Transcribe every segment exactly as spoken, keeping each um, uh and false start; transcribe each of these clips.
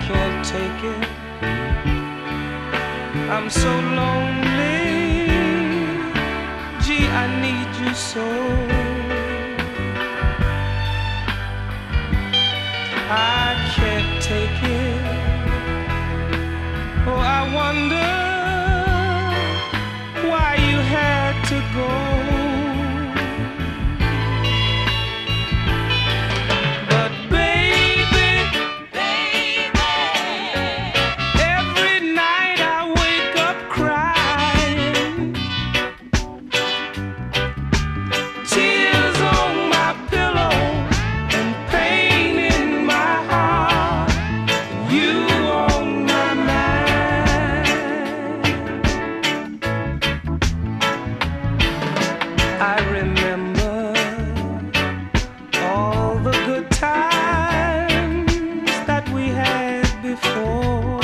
can't take it. I'm so lonely. Gee, I need you so. I can't take it. Oh, I wonder why you had to go. But baby, baby, every night I wake up crying, tears on my pillow and pain in my heart, you on my mind. I remember all the good times that we had before.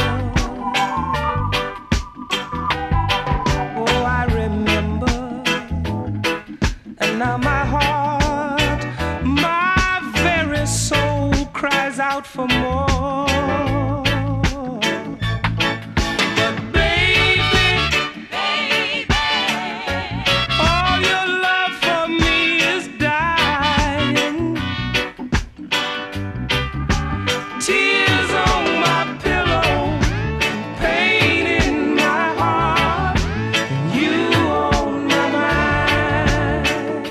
Oh, I remember, and now my heart, my very soul cries out for more. But baby, baby, all your love for me is dying. Tears on my pillow, pain in my heart, you on my mind.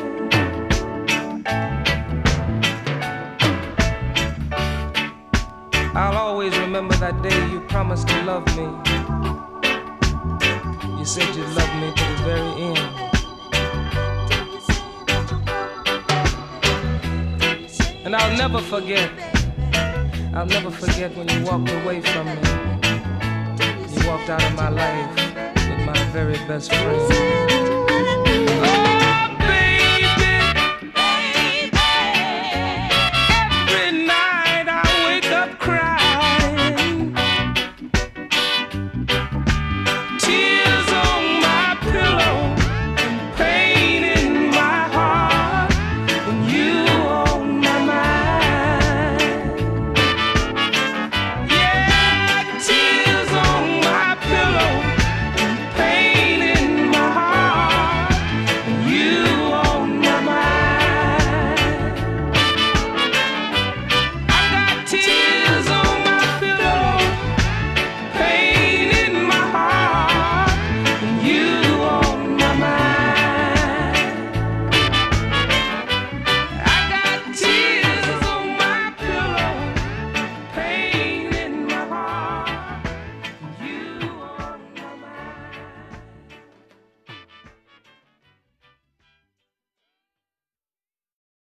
I'll always remember that day you promised to love me. You said you'd love me to the very end. And I'll never forget, I'll never forget when you walked away from me. You walked out of my life with my very best friend.